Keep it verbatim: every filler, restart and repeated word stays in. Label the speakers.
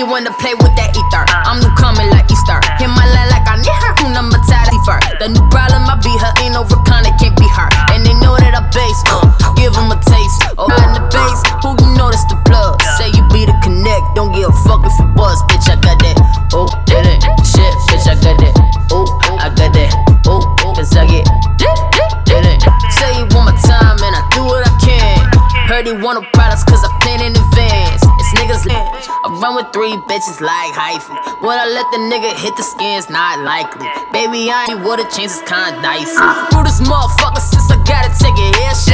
Speaker 1: me when to play with that ether. I'm new coming like Easter. Hit my line like I need her. Kuna Matata fur. The new problem, I be her. Ain't no Rakana, can't be her. And they know that I base. Uh, give them a taste. Oh, in the base. Who you know that's the plug? Say you be the connect. Don't give a fuck if you bust. Bitch, I got that. Oh, did it. Shit, bitch, I got that. Oh, I got that. Oh, cause I get did it. Say it one more time and I do what I can. Heard he want no products cause I plan in advance. It's niggas lit. I run with three bitches like hyphy. Would I let the nigga hit the skin's not likely. Baby, I ain't would've changed, it's kinda dicey. Through this motherfucker since I gotta take a hair shit.